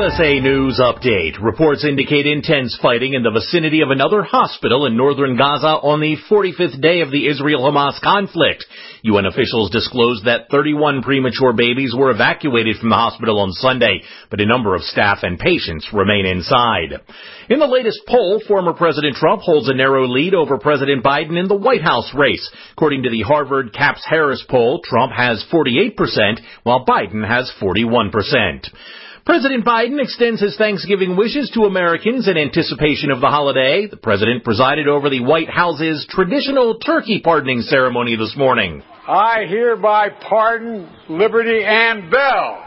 USA News Update. Reports indicate intense fighting in the vicinity of another hospital in northern Gaza on the 45th day of the Israel-Hamas conflict. UN officials disclosed that 31 premature babies were evacuated from the hospital on Sunday, but a number of staff and patients remain inside. In the latest poll, former President Trump holds a narrow lead over President Biden in the White House race. According to the Harvard Capps-Harris poll, Trump has 48%, while Biden has 41%. President Biden extends his Thanksgiving wishes to Americans in anticipation of the holiday. The president presided over the White House's traditional turkey pardoning ceremony this morning. I hereby pardon Liberty Ann Bell.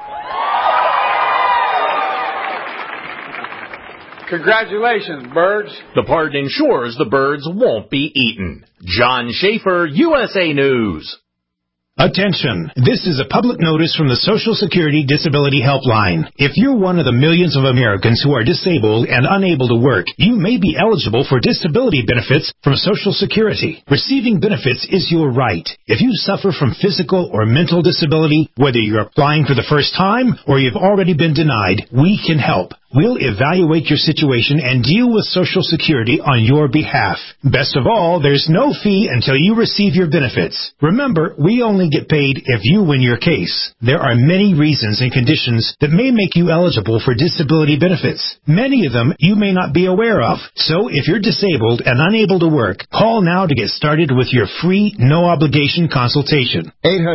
Congratulations, birds. The pardon ensures the birds won't be eaten. John Schaefer, USA News. Attention! This is a public notice from the Social Security Disability Helpline. If you're one of the millions of Americans who are disabled and unable to work, you may be eligible for disability benefits from Social Security. Receiving benefits is your right. If you suffer from physical or mental disability, whether you're applying for the first time or you've already been denied, we can help. We'll evaluate your situation and deal with Social Security on your behalf. Best of all, there's no fee until you receive your benefits. Remember, we only get paid if you win your case. There are many reasons and conditions that may make you eligible for disability benefits. Many of them you may not be aware of. So if you're disabled and unable to work, call now to get started with your free, no-obligation consultation.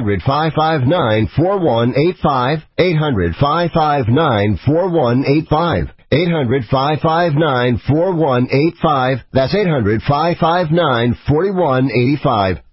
800-559-4185. 800-559-4185. 800-559-4185. That's 800-559-4185.